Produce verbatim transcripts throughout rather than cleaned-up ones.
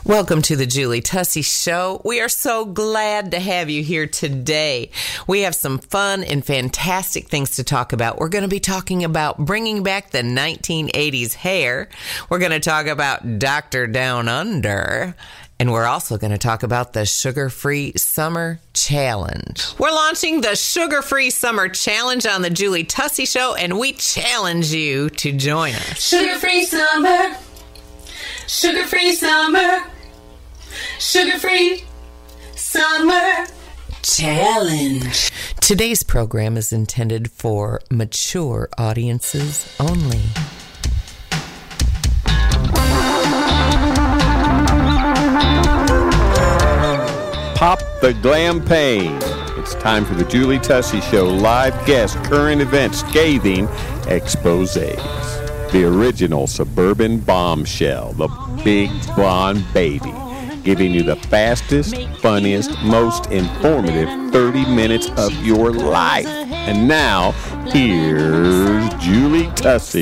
Welcome to the Julie Tussey Show. We are so glad to have you here today. We have some fun and fantastic things to talk about. We're going to be talking about bringing back the nineteen eighties hair. We're going to talk about Doctor Down Under. And we're also going to talk about the Sugar-Free Summer Challenge. We're launching the Sugar-Free Summer Challenge on the Julie Tussey Show, and we challenge you to join us. Sugar-free summer, sugar-free summer, sugar-free summer challenge. Today's program is intended for mature audiences only. Pop the glampane. It's time for the Julie Tussey Show live guest current event scathing exposés. The original suburban bombshell, the big blonde baby, giving you the fastest, funniest, most informative thirty minutes of your life. And now, here's Julie Tussey.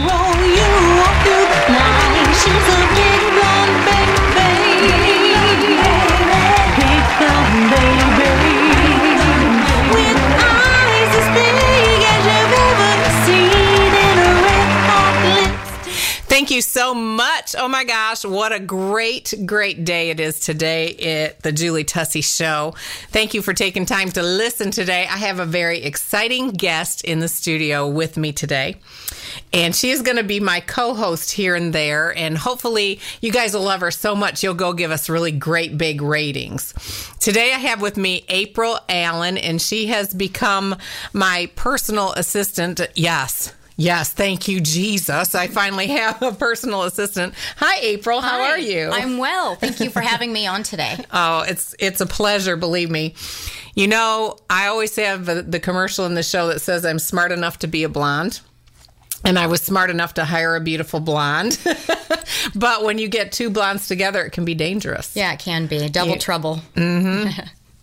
Thank you so much. Oh my gosh, what a great, great day it is today at the Julie Tussey Show. Thank you for taking time to listen today. I have a very exciting guest in the studio with me today. And she is going to be my co-host here and there. And hopefully you guys will love her so much you'll go give us really great big ratings. Today I have with me April Allen, and she has become my personal assistant. Yes. Yes, thank you, Jesus. I finally have a personal assistant. Hi, April. How Hi. are you? I'm well. Thank you for having me on today. Oh, it's it's a pleasure, believe me. You know, I always have the, the commercial in the show that says I'm smart enough to be a blonde. And I was smart enough to hire a beautiful blonde. But when you get two blondes together, it can be dangerous. Yeah, it can be. Double You- trouble. Mm-hmm.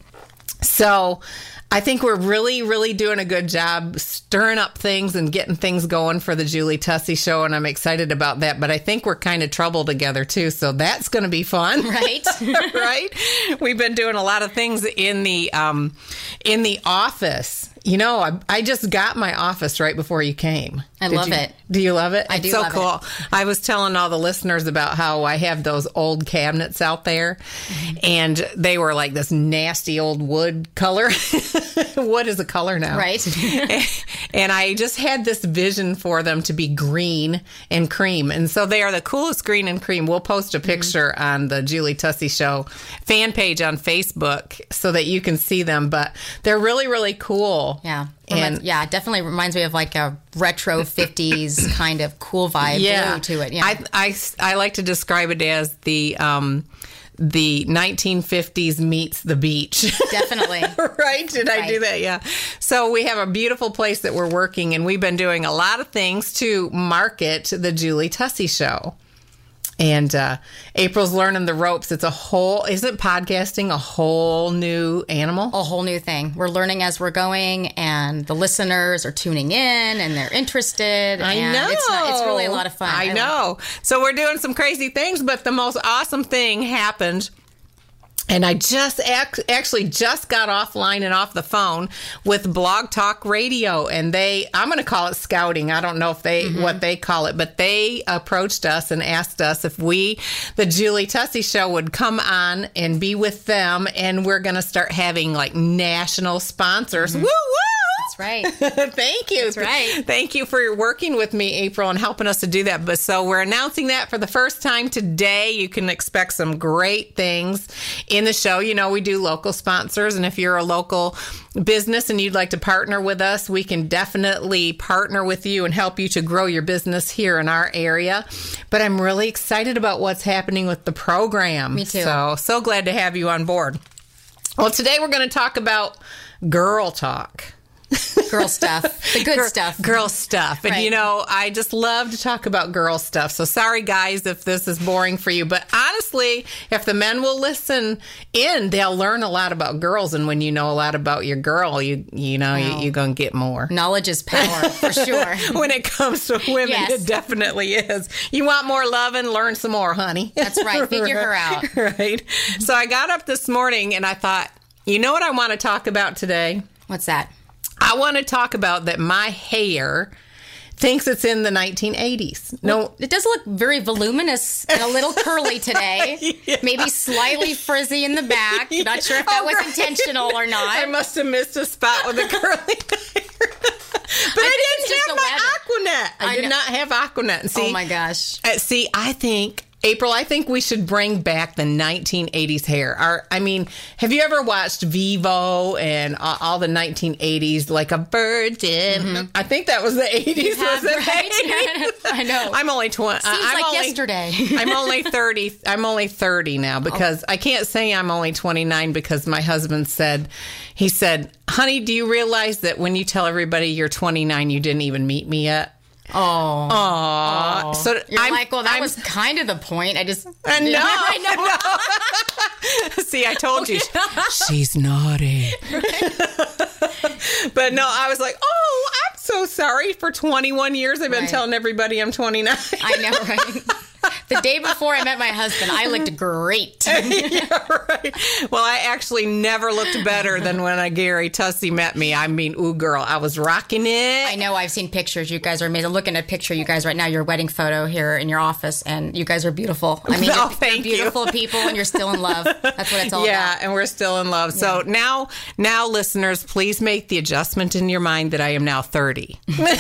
So I think we're really, really doing a good job stirring up things and getting things going for the Julie Tussey Show, and I'm excited about that. But I think we're kind of trouble together, too, so that's going to be fun. Right? Right? We've been doing a lot of things in the um, in the office. You know, I, I just got my office right before you came. I Did love you- it. Do you love it? I it's do so love cool. it. I was telling all the listeners about how I have those old cabinets out there, Mm-hmm. and they were like this nasty old wood color. Wood is a color now. Right. And I just had this vision for them to be green and cream. And so they are the coolest green and cream. We'll post a picture mm-hmm. on the Julie Tussey Show fan page on Facebook so that you can see them. But they're really, really cool. Yeah. And yeah, it definitely reminds me of like a retro fifties kind of cool vibe yeah, to it. Yeah. I, I, I like to describe it as the um, the nineteen fifties meets the beach. Definitely. Right? Did I Right. do that? Yeah. So we have a beautiful place that we're working, and we've been doing a lot of things to market the Julie Tussey Show. And uh, April's learning the ropes. It's a whole, isn't podcasting a whole new animal? A whole new thing. We're learning as we're going, and the listeners are tuning in, and they're interested. I and know. It's, not, it's really a lot of fun. I, I know. So we're doing some crazy things, but the most awesome thing happened. And I just ac- actually just got offline and off the phone with Blog Talk Radio, and they, I'm going to call it scouting. I don't know if they, mm-hmm. what they call it, but they approached us and asked us if we, the Julie Tussey Show, would come on and be with them. And we're going to start having like national sponsors. Mm-hmm. Woo woo! That's right. Thank you. That's right. Thank you for working with me, April, and helping us to do that. But so we're announcing that for the first time today. You can expect some great things in the show. You know, we do local sponsors, and if you're a local business and you'd like to partner with us, we can definitely partner with you and help you to grow your business here in our area. But I'm really excited about what's happening with the program. Me too. So, so glad to have you on board. Well, today we're going to talk about girl talk. Girl stuff. The good girl, stuff. Girl stuff. And, Right. you know, I just love to talk about girl stuff. So sorry, guys, if this is boring for you. But honestly, if the men will listen in, they'll learn a lot about girls. And when you know a lot about your girl, you you know, Wow. you, you're going to get more. Knowledge is power, for sure. When it comes to women, Yes. it definitely is. You want more love and learn some more, honey. That's right. Figure her out. Right. So I got up this morning and I thought, you know what I want to talk about today? What's that? I want to talk about that my hair thinks it's in the nineteen eighties. No, It does look very voluminous and a little curly today. Yeah. Maybe slightly frizzy in the back. Not sure if that Oh, was right. intentional or not. I must have missed a spot with the curly hair. But I, think it's didn't just have the my weather. Aquanet. I, I did know. not have Aquanet. And see, Oh my gosh. Uh, see, I think, April, I think we should bring back the nineteen eighties hair. Our, I mean, have you ever watched Vivo and all, all the nineteen eighties, like a virgin? I think that was the eighties. have, Was it right? eighties? I know. I'm only twenty. Seems I'm like only, yesterday. I'm only thirty. I'm only thirty now because I can't say I'm only twenty-nine because my husband said, he said, honey, do you realize that when you tell everybody you're twenty-nine, you didn't even meet me yet? Oh. Aw. So You're I'm like, well, that I'm- was kind of the point. I just. I know. I know. See, I told you. She's naughty. But no, I was like, oh, I'm so sorry. For twenty-one years, I've been Right. telling everybody I'm twenty-nine. I know, right? The day before I met my husband, I looked great. Yeah, right. Well, I actually never looked better than when uh, Gary Tussey met me. I mean, ooh, girl, I was rocking it. I know. I've seen pictures. You guys are amazing. I'm looking at a picture of you guys right now, your wedding photo here in your office, and you guys are beautiful. I mean, Oh, you're, thank you're you. beautiful people, and you're still in love. That's what it's all Yeah, about. and we're still in love. So now, now, listeners, please make the adjustment in your mind that I am now thirty.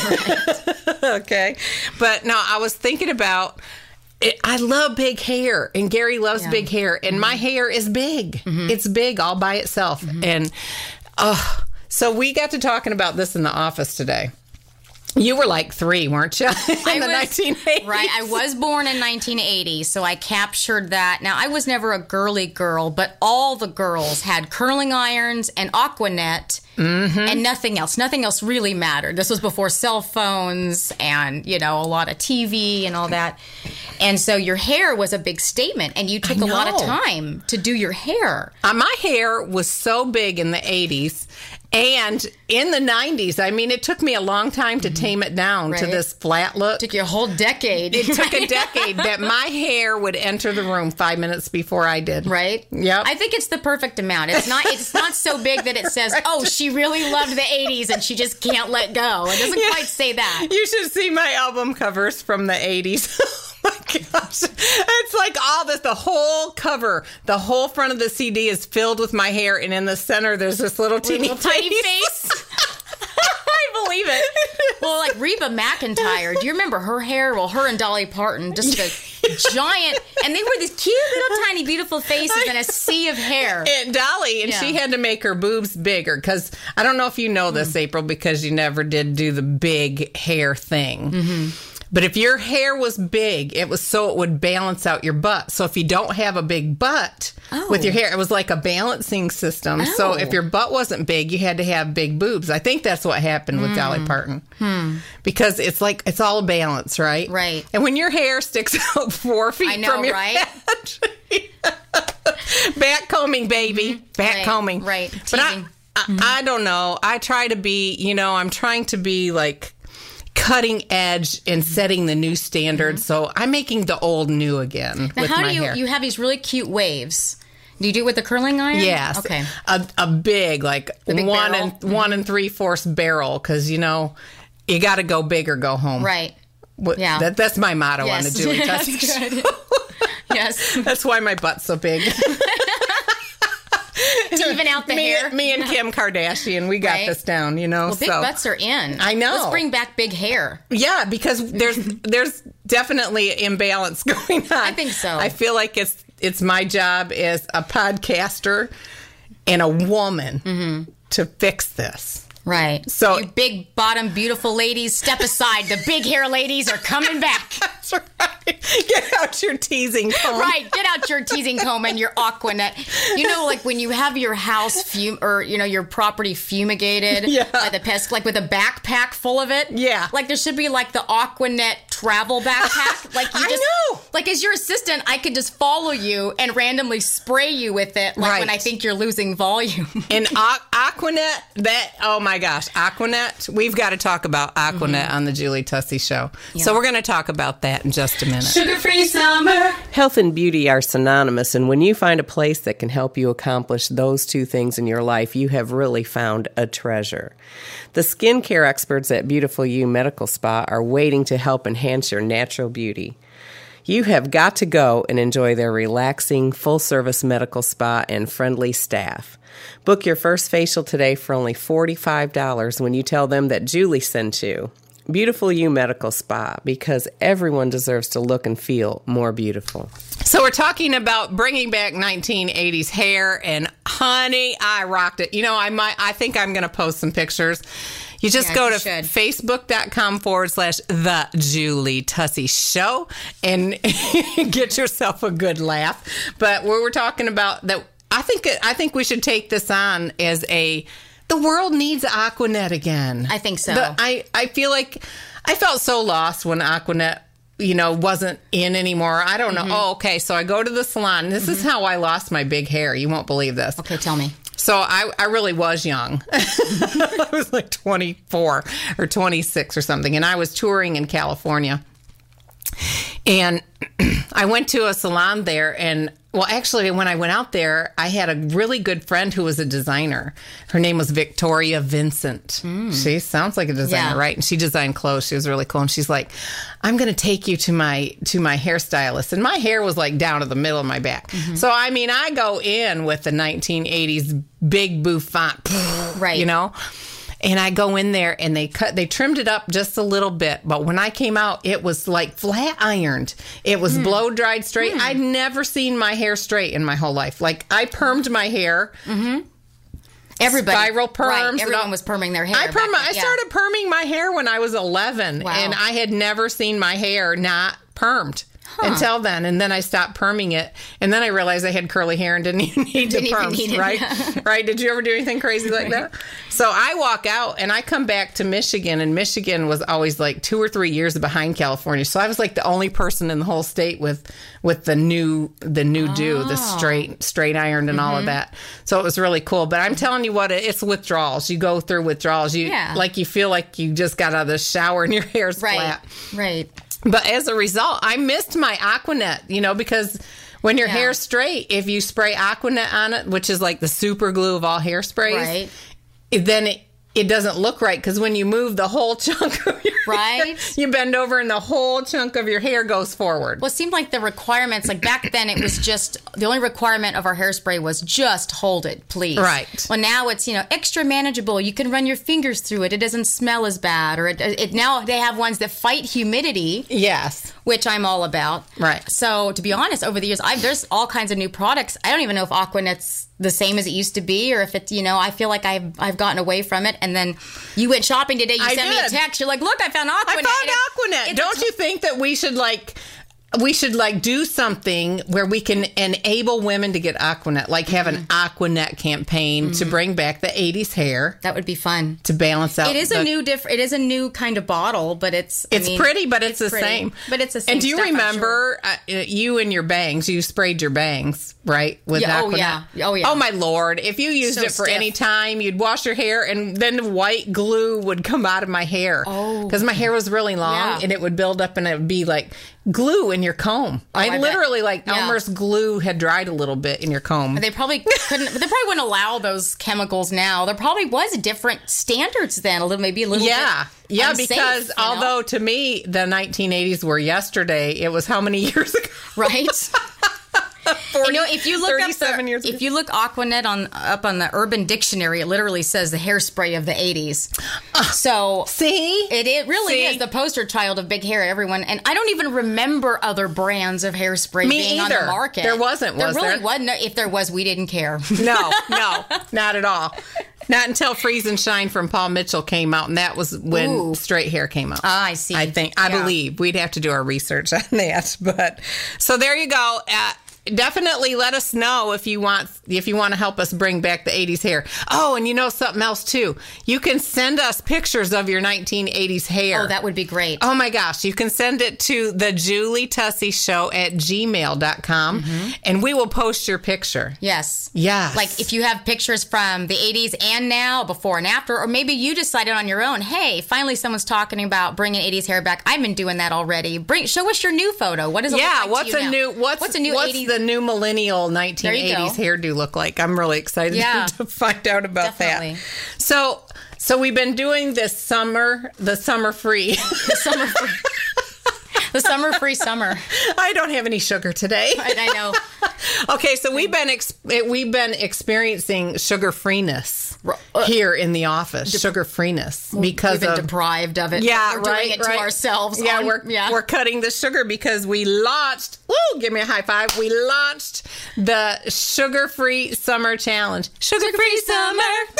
Okay, but no, I was thinking about. It, I love big hair, and Gary loves Yeah. big hair, and my hair is big. It's big all by itself, and uh, so we got to talking about this in the office today. You were like three, weren't you? In I the was- nineteen eighties. Right. I was born in nineteen eighty, so I captured that. Now, I was never a girly girl, but all the girls had curling irons and Aquanet and nothing else. Nothing else really mattered. This was before cell phones and, you know, a lot of T V and all that. And so your hair was a big statement, and you took a lot of know. time to do your hair. Uh, my hair was so big in the eighties and in the nineties. I mean, it took me a long time to tame it down to Right. this flat look. Took you a whole decade. It took a decade that my hair would enter the room five minutes before I did. Right? Yep. I think it's the perfect amount. It's not it's not so big that it says, "Oh, she really loved the eighties and she just can't let go." It doesn't Yeah. quite say that. You should see my album covers from the eighties. Oh my gosh. It's like all this, the whole cover, the whole front of the C D is filled with my hair, and in the center there's this little teeny, Little tiny face. face. I believe it. Well, like Reba McEntire, do you remember her hair? Well, her and Dolly Parton, just a giant, and they were these cute little tiny beautiful faces in a sea of hair. And Dolly, and she Yeah. had to make her boobs bigger because I don't know if you know this, April, because you never did do the big hair thing. Mm-hmm. But if your hair was big, it was so it would balance out your butt. So if you don't have a big butt Oh. with your hair, it was like a balancing system. So Oh. if your butt wasn't big, you had to have big boobs. I think that's what happened with Dolly Parton. Because it's like, it's all a balance, right? Hmm. Right. And when your hair sticks out four feet I know, from your right? head. Back combing, baby. Back Right, combing. right. But I, Teasing. I, I don't know. I try to be, you know, I'm trying to be like cutting edge and setting the new standard. So I'm making the old new again Now, with how my do you hair. you have these really cute waves? Do you do it with the curling iron? Yes. Okay. A, a big, like big one barrel? and one and three fourths barrel, because you know you got to go big or go home. Right. What- Yeah. That, that's my motto on the Yes. Julie That's Tussey good. show. Yes. That's why my butt's so big. To even out the me, hair. me and Kim Kardashian, we got Right. this down, you know. Well, big so. butts are in. I know. Let's bring back big hair. Yeah, because there's there's definitely imbalance going on. I think so. I feel like it's it's my job as a podcaster and a woman Mm-hmm. to fix this. Right. So you big bottom beautiful ladies, step aside. The big hair ladies are coming back. That's right. Get out your teasing comb. Right. Get out your teasing comb and your Aquanet. You know, like when you have your house fum or you know your property fumigated Yeah. by the pest, like with a backpack full of it. Yeah. Like there should be like the Aquanet travel backpack. Like you I just know. like as your assistant, I could just follow you and randomly spray you with it. Like when Right. I think you're losing volume. And Aqu- Aquanet, that, oh my gosh, Aquanet. We've got to talk about Aquanet on the Julie Tussey Show. So we're going to talk about that in just a minute. Sugar-free summer. Health and beauty are synonymous, and when you find a place that can help you accomplish those two things in your life, you have really found a treasure. The skincare experts at Beautiful You Medical Spa are waiting to help enhance your natural beauty. You have got to go and enjoy their relaxing, full-service medical spa and friendly staff. Book your first facial today for only forty-five dollars when you tell them that Julie sent you. Beautiful You Medical Spa, because everyone deserves to look and feel more beautiful. So we're talking about bringing back nineteen eighties hair, and honey, I rocked it. You know, I might, I think I'm going to post some pictures. You just Yeah, go you to should. facebook.com forward slash the Julie Tussey Show and get yourself a good laugh. But we we're talking about that, I think I think we should take this on as a, the world needs Aquanet again. I think so. The- I, I feel like I felt so lost when Aquanet, you know, wasn't in anymore. I don't know. Mm-hmm. Oh, okay. So I go to the salon. This is how I lost my big hair. You won't believe this. Okay, tell me. So I, I really was young. I was like twenty-four or twenty-six or something. And I was touring in California. And I went to a salon there, and well, actually, when I went out there, I had a really good friend who was a designer. Her name was Victoria Vincent. She sounds like a designer, Yeah. right? And she designed clothes. She was really cool. And she's like, "I'm going to take you to my to my hairstylist." And my hair was like down to the middle of my back. So I mean, I go in with the nineteen eighties big bouffant, Right. You know. And I go in there and they cut, they trimmed it up just a little bit. But when I came out, it was like flat ironed. It was blow dried straight. I'd never seen my hair straight in my whole life. Like I permed my hair. Everybody. Spiral perms Right. and Everyone all- was perming their hair. I back perm, then, I yeah. started perming my hair when I was eleven. Wow. And I had never seen my hair not permed. Until then, and then I stopped perming it, and then I realized I had curly hair and didn't even need Didn't the even perms, need it, right? yeah. Right? Did you ever do anything crazy like that? So I walk out, and I come back to Michigan, and Michigan was always like two or three years behind California. So I was like the only person in the whole state with with the new the new do, the straight straight ironed and all of that. So it was really cool. But I'm telling you what, it's withdrawals. You go through withdrawals. You Yeah. like you feel like you just got out of the shower and your hair's Right. flat. Right. But as a result, I missed my Aquanet, you know, because when your Yeah. hair's straight, if you spray Aquanet on it, which is like the super glue of all hairsprays, Right. it- then it, it doesn't look right, because when you move the whole chunk of your Right. hair, you bend over and the whole chunk of your hair goes forward. Well, it seemed like the requirements, like back then, it was just the only requirement of our hairspray was just hold it, please. Right. Well, now it's, you know, extra manageable. You can run your fingers through it. It doesn't smell as bad. Or it, it now they have ones that fight humidity, Yes. which I'm all about. Right. So to be honest, over the years, I've, there's all kinds of new products. I don't even know if Aquanet's the same as it used to be, or if it's, you know, I feel like I've I've gotten away from it. And then you went shopping today. You I sent me a did. text. You're like, look, I found Aquanet. I And found it's- Aquanet. it's a Don't you think that we should like we should like do something where we can enable women to get Aquanet, like have an Aquanet campaign to bring back the eighties hair That would be fun. to balance out. It is the- a new diff. It is a new kind of bottle, but it's I It's mean, pretty, but it's, the pretty. same. But it's the same. And do you stuff, I'm remember uh, you and your bangs? You sprayed your bangs, right? With Yeah, oh, Aquanet? yeah. Oh, yeah. Oh my lord! If you used So it for stiff. any time, you'd wash your hair, and then the white glue would come out of my hair. Oh. because my hair was really long, Yeah. and it would build up, and it would be like glue in your comb. I, I bet. literally like Yeah. Elmer's glue had dried a little bit in your comb. They probably couldn't. They probably wouldn't allow those chemicals now. There probably was different standards then. A little, maybe a little. Yeah. bit Yeah, unsafe, because you know? although to me the nineteen eighties were yesterday, it was how many years ago? right. forty, You know, if you look up thirty-seven the, years ago. if you look Aquanet on up on the Urban Dictionary, it literally says the hairspray of the eighties. So See? It, it really See? is the poster child of big hair, everyone. And I don't even remember other brands of hairspray Me being on either. the market. There wasn't, There was really there? wasn't. If there was, we didn't care. No, no, not at all. Not until Freeze and Shine from Paul Mitchell came out, and that was when Ooh. Straight Hair came out. Ah, I see. I think, I Yeah. believe. We'd have to do our research on that. But so there you go. Uh, definitely let us know if you want if you want to help us bring back the eighties hair. Oh, and you know something else too. You can send us pictures of your nineteen eighties hair. Oh, that would be great. Oh my gosh, you can send it to the Julie Tussey Show at gmail dot com Mm-hmm. and we will post your picture. Yes. Yes. Like if you have pictures from the eighties and now, before and after, or maybe you decided on your own, hey, finally someone's talking about bringing eighties hair back. I've been doing that already. Bring, show us your new photo. What does it Yeah, look like what's to you a now? new what's, what's a new what's eighties? the new millennial nineteen eighties hairdo look like? I'm really excited Yeah. to find out about Definitely. that. So so we've been doing this summer, the summer free. The summer free. The summer free summer. I don't have any sugar today. I, I know. Okay, so we've been ex- we've been experiencing sugar freeness uh, here in the office. Sugar freeness because We've been of deprived of it. yeah, we're right, doing it right. to ourselves. Yeah, on- we're yeah. we're cutting the sugar because we launched. Woo! Give me a high five. We launched the Sugar Free Summer Challenge. Sugar Free Summer.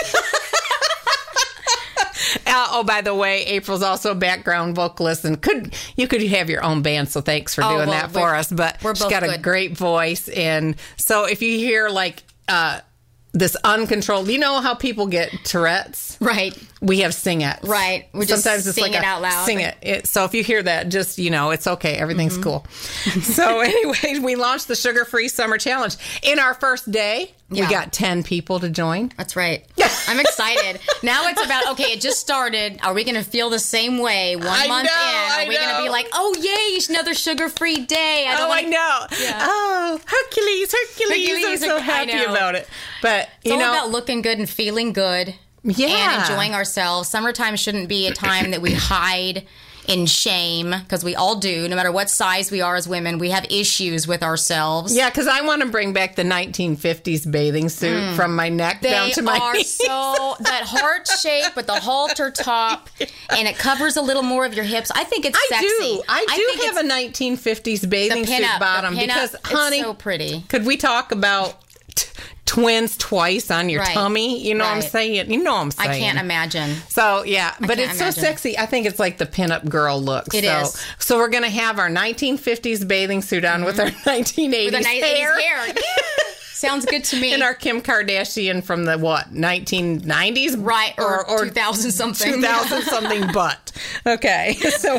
Uh, oh, by the way, April's also a background vocalist, and could you could have your own band. So thanks for Oh, doing well, that for we're- us. But we're she's both got a good. great voice, and so if you hear like uh, this uncontrolled, you know how people get Tourette's. Right. We have sing it. Right. We just Sometimes it's sing like it a, out loud. Sing it. it. So if you hear that, just, you know, it's okay. Everything's Mm-hmm. cool. So anyway, we launched the Sugar Free Summer Challenge. In our first day, Yeah. we got ten people to join. That's right. I'm excited. Now it's about, okay, it just started. Are we going to feel the same way one I month know, in? Are I we going to know. be like, oh, yay, it's another sugar-free day? I don't Oh, wanna... I know. Yeah. Oh, Hercules, Hercules. Hercules, I'm so I happy know. about it. But, It's you all know, about looking good and feeling good. Yeah. And enjoying ourselves. Summertime shouldn't be a time that we hide in shame, because we all do. No matter what size we are as women, we have issues with ourselves. yeah, because I want to bring back the nineteen fifties bathing suit from my neck They down to my are knees. so, that heart shape with the halter top, and it covers a little more of your hips. I think it's I sexy. do. I do think have it's a nineteen fifties the bathing suit pinup, bottom the pinup, because, it's honey, so pretty. could we talk about t- twins twice on your Right. tummy? You know what I'm Right. saying? You know what I'm saying. I can't imagine. So yeah, but can't it's so imagine. sexy. I think it's like the pinup girl look. It so, is. So we're gonna have our nineteen fifties bathing suit on with our nineteen eighties With a nice hair. hair. Yeah. Sounds good to me. And our Kim Kardashian from the what nineteen nineties, Right, or, two thousand something. two thousand something butt. Okay, so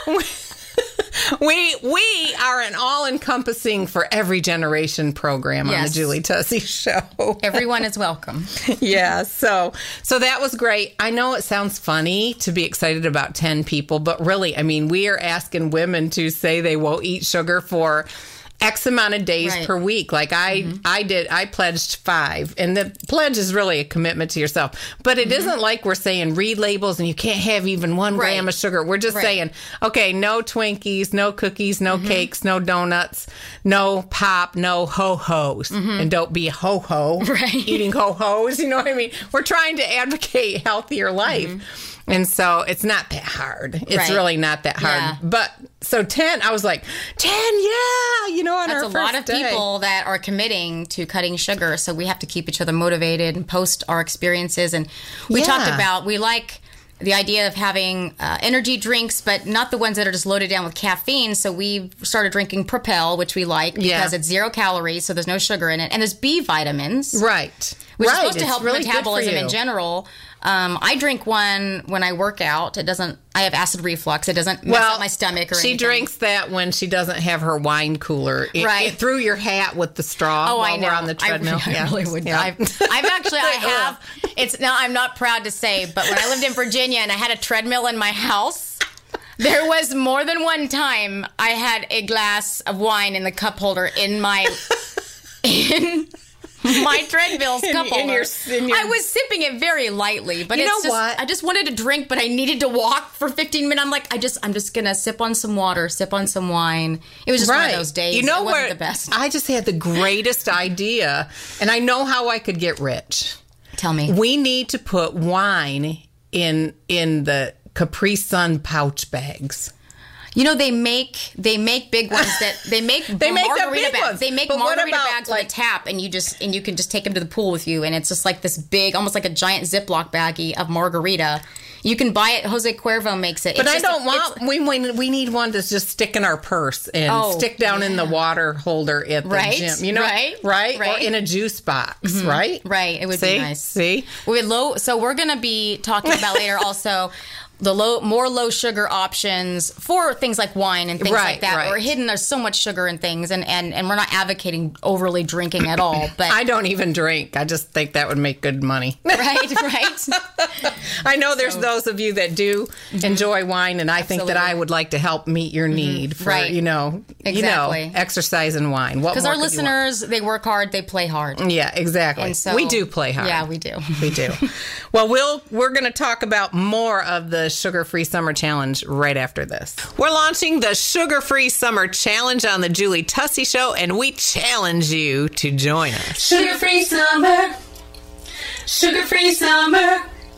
we we are an all encompassing for every generation program on the Yes. Julie Tussey Show. Everyone is welcome. Yeah, so so that was great. I know it sounds funny to be excited about ten people, but really, I mean, we are asking women to say they will eat sugar for X amount of days Right. per week. Like I, I did, I pledged five, and the pledge is really a commitment to yourself. But it isn't like we're saying read labels and you can't have even one Right. gram of sugar. We're just Right. saying, okay, no Twinkies, no cookies, no cakes, no donuts, no pop, no ho hos, and don't be a ho ho Right. eating ho hos. You know what I mean? We're trying to advocate healthier life. And so it's not that hard. It's Right. really not that hard. Yeah. But so ten, I was like, ten, yeah, you know, on That's our a first lot of day. people that are committing to cutting sugar, so we have to keep each other motivated and post our experiences. And we Yeah. talked about, we like the idea of having uh, energy drinks, but not the ones that are just loaded down with caffeine. So we started drinking Propel, which we like because Yeah. it's zero calories, so there's no sugar in it. And there's B vitamins, Right. which right. is supposed to It's help really good for metabolism you. in general. Um, I drink one when I work out. It doesn't, I have acid reflux. It doesn't mess Well, up my stomach or she anything. drinks that when she doesn't have her wine cooler. It, Right. it through your hat with the straw Oh, while I know. we're on the treadmill. I, I yeah. really would. Yeah. I've, I've actually, I have. It's now. I'm not proud to say, but when I lived in Virginia and I had a treadmill in my house, there was more than one time I had a glass of wine in the cup holder in my in my treadmill's In- cup in holder. your- in your- I was sipping it very lightly, but You it's know just, what? I just wanted to drink, but I needed to walk for fifteen minutes. I'm like, I just, I'm just gonna sip on some water, sip on some wine. It was just one of those days. You know it wasn't what? the best. I just had the greatest idea, and I know how I could get rich. Tell me. We need to put wine in in the Capri Sun pouch bags. You know, they make they make big ones that they make They make the margarita big bags. ones. They make But what margarita about, bags like- with a tap, and you just and you can just take them to the pool with you, and it's just like this big, almost like a giant Ziploc baggie of margarita. You can buy it. Jose Cuervo makes it. But It's I just a- don't want. it's- We, we we need one to just stick in our purse and Oh, stick down in the water holder at the Right, gym. You know, right, right, right. or in a juice box, right? Right, it would See? be nice. See, We low. So we're gonna be talking about later also the low, more low sugar options for things like wine and things Right, like that. right. We're hidden. There's so much sugar in things, and, and, and we're not advocating overly drinking at all. But I don't even drink. I just think that would make good money. right, right. I know there's those of you that do enjoy wine, and I think that Absolutely. I would like to help meet your need for Right. you know, Exactly. you know, exercise and wine. What Because more our could you want? listeners, they work hard, they play hard. Yeah, exactly. And so- we do play hard. Yeah, we do. We do. Well, we'll we're going to talk about more of the sugar-free summer challenge right after this. We're launching the sugar-free summer challenge on the Julie Tussey Show, and we challenge you to join us. Sugar-free summer. Sugar-free summer.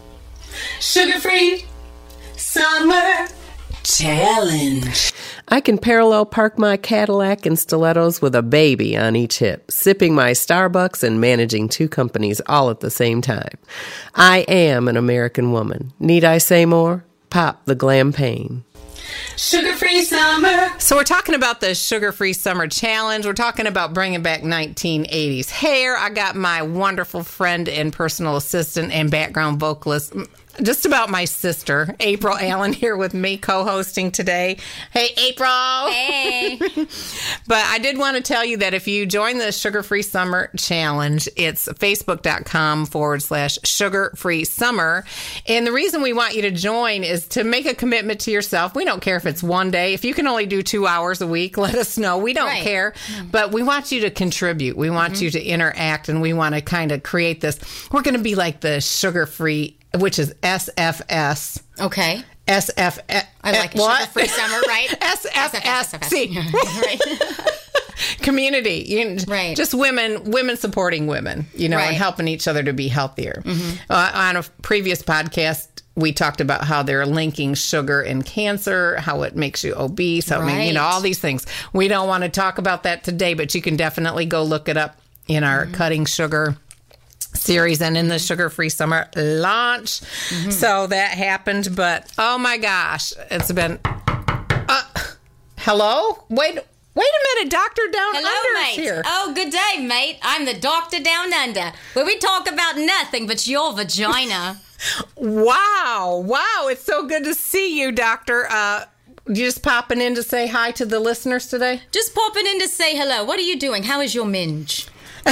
Sugar-free summer challenge. I can parallel park my Cadillac and stilettos with a baby on each hip, sipping my Starbucks and managing two companies all at the same time. I am an American woman. Need I say more? Pop the Glampagne. Sugar-free summer. So we're talking about the sugar-free summer challenge. We're talking about bringing back nineteen eighties hair. I got my wonderful friend and personal assistant and background vocalist, just about my sister, April Allen, here with me co-hosting today. Hey, April. Hey. But I did want to tell you that if you join the Sugar-Free Summer Challenge, it's facebook.com forward slash sugar-free summer. And the reason we want you to join is to make a commitment to yourself. We don't care if it's one day. If you can only do two hours a week, let us know. We don't Right. care. But we want you to contribute. We want you to interact, and we want to kind of create this. We're going to be like the sugar-free, which is S F S. Okay. S F S. I like it. What? Sugar-free summer, right? S F S C. Right. Community. You, Right. Just women, women supporting women, you know, Right. and helping each other to be healthier. Uh, on a previous podcast, we talked about how they're linking sugar and cancer, how it makes you obese, how it make- you know, Right. all these things. We don't want to talk about that today, but you can definitely go look it up in our Cutting Sugar series and in the sugar-free summer launch. So that happened, but oh my gosh, it's been uh, hello? Wait wait a minute, Doctor Down Hello, Under is mate. here. Oh, good day, mate. I'm the doctor down under, where we talk about nothing but your vagina. Wow. Wow, it's so good to see you, Doctor. Uh you just popping in to say hi to the listeners today? Just popping in to say hello. What are you doing? How is your minge?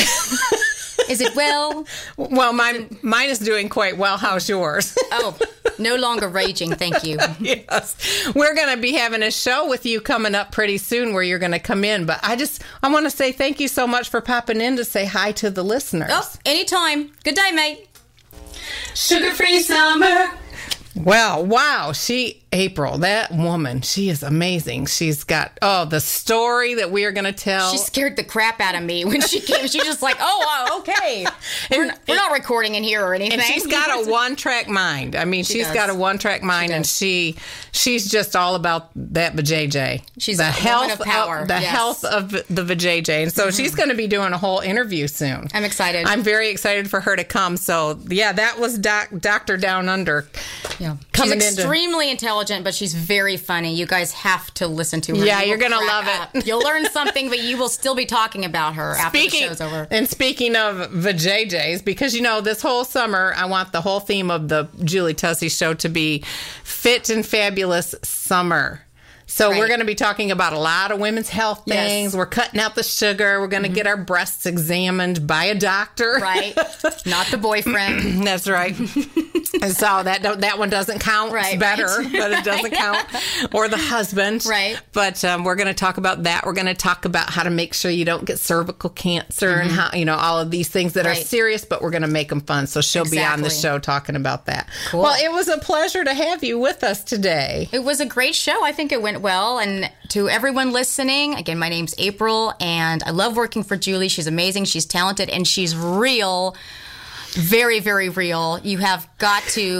Is it well? Well, my mine is doing quite well. How's yours? Oh, no longer raging, thank you. Yes. We're going to be having a show with you coming up pretty soon where you're going to come in. But I just, I want to say thank you so much for popping in to say hi to the listeners. Oh, anytime. Good day, mate. Sugar-free summer. Well, wow. She, April, that woman, she is amazing. She's got, oh, the story that we are going to tell. She scared the crap out of me when she came. She's just like, oh, uh, okay. We're, not, we're not recording in here or anything. And she's got a one-track mind. I mean, She she's does. got a one-track mind, She and does. she she's just all about that vajayjay. She's the a woman health of power, the yes. Mm-hmm. health of the vajayjay. And so she's going to be doing a whole interview soon. I'm excited. I'm very excited for her to come. So yeah, that was doc, Doctor Down Under. Yeah. Coming she's into- extremely intelligent, but she's very funny. You guys have to listen to her. Yeah, You you're will gonna crack love it. up. You'll learn something, but you will still be talking about her after the show's over. And speaking of vajayjays, because you know this whole summer I want the whole theme of the Julie Tussey Show to be fit and fabulous summer. So Right. we're going to be talking about a lot of women's health Yes. things. We're cutting out the sugar. We're going to get our breasts examined by a doctor. Right? Not the boyfriend. That's right. And so that don't, that one doesn't count. Right, It's better, right. but it doesn't count. Or the husband. Right. But um, we're going to talk about that. We're going to talk about how to make sure you don't get cervical cancer and how, you know, all of these things that are Mm-hmm. Right. serious, but we're going to make them fun. So she'll be on the Exactly. show talking about that. Cool. Well, it was a pleasure to have you with us today. It was a great show. I think it went well. And to everyone listening, again, my name's April, and I love working for Julie. She's amazing. She's talented, and she's real. Very, very real. You have got to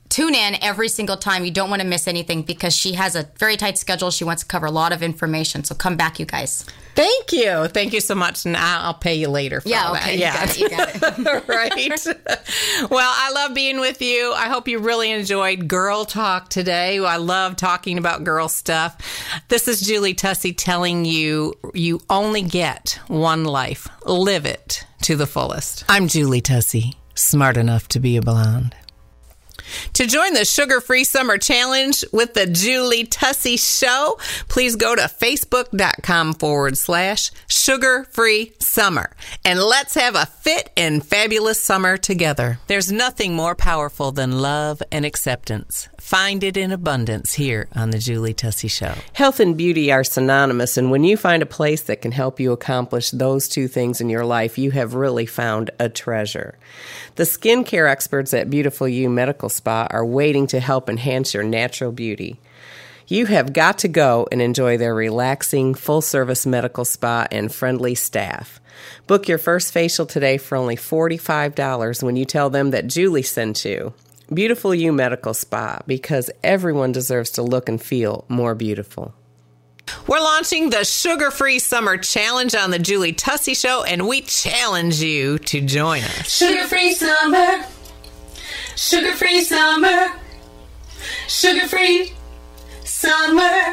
tune in every single time. You don't want to miss anything because she has a very tight schedule. She wants to cover a lot of information. So come back, you guys. Thank you. Thank you so much. And I'll pay you later for Yeah, all okay. that. You got it. You got it. Right. Well, I love being with you. I hope you really enjoyed Girl Talk today. I love talking about girl stuff. This is Julie Tussey telling you, you only get one life. Live it to the fullest. I'm Julie Tussey, smart enough to be a blonde. To join the Sugar-Free Summer Challenge with the Julie Tussey Show, please go to facebook.com forward slash sugar-free summer. And let's have a fit and fabulous summer together. There's nothing more powerful than love and acceptance. Find it in abundance here on the Julie Tussey Show. Health and beauty are synonymous, and when you find a place that can help you accomplish those two things in your life, you have really found a treasure. The skincare experts at Beautiful You Medical Spa are waiting to help enhance your natural beauty. You have got to go and enjoy their relaxing, full-service medical spa and friendly staff. Book your first facial today for only forty-five dollars when you tell them that Julie sent you. Beautiful You Medical Spa, because everyone deserves to look and feel more beautiful. We're launching the Sugar-Free Summer Challenge on the Julie Tussey Show, and we challenge you to join us. Sugar-free summer. Sugar-free summer. Sugar-free summer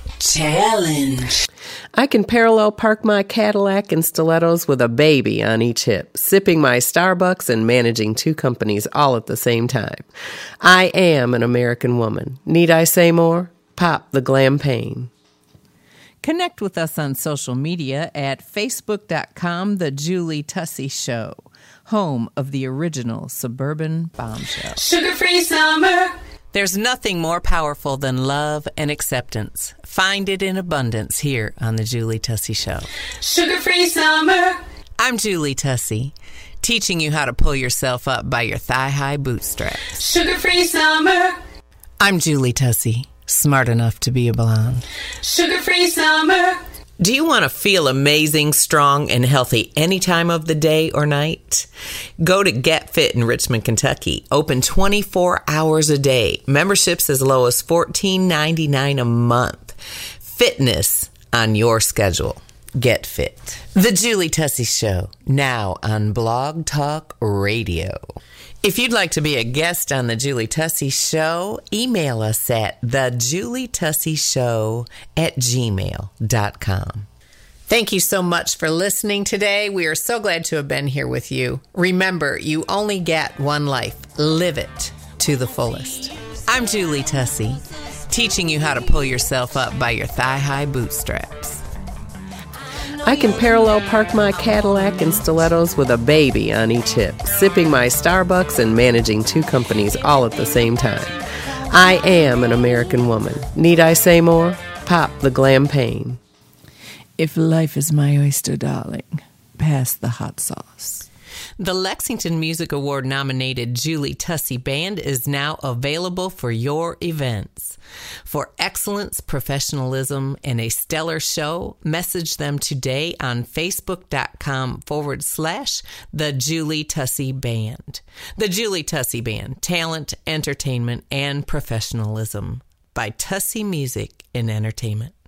challenge. I can parallel park my Cadillac and stilettos with a baby on each hip, sipping my Starbucks and managing two companies all at the same time. I am an American woman. Need I say more? Pop the glam pain. Connect with us on social media at facebook.com The Julie Tussey Show, home of the original suburban bombshell. Sugar-free summer. There's nothing more powerful than love and acceptance. Find it in abundance here on the Julie Tussey Show. Sugar-free summer. I'm Julie Tussey, teaching you how to pull yourself up by your thigh-high bootstraps. Sugar-free summer. I'm Julie Tussey, smart enough to be a blonde. Sugar-free summer. Do you want to feel amazing, strong, and healthy any time of the day or night? Go to Get Fit in Richmond, Kentucky. Open twenty-four hours a day. Memberships as low as fourteen ninety-nine a month. Fitness on your schedule. Get Fit. The Julie Tussey Show, now on Blog Talk Radio. If you'd like to be a guest on the Julie Tussey Show, email us at the julie tussey show at gmail dot com. Thank you so much for listening today. We are so glad to have been here with you. Remember, you only get one life. Live it to the fullest. I'm Julie Tussey, teaching you how to pull yourself up by your thigh-high bootstraps. I can parallel park my Cadillac and stilettos with a baby on each hip, sipping my Starbucks and managing two companies all at the same time. I am an American woman. Need I say more? Pop the glam pain. If life is my oyster, darling, pass the hot sauce. The Lexington Music Award nominated Julie Tussey Band is now available for your events. For excellence, professionalism, and a stellar show, message them today on facebook.com forward slash the Julie Tussey Band. The Julie Tussey Band, talent, entertainment, and professionalism by Tussey Music and Entertainment.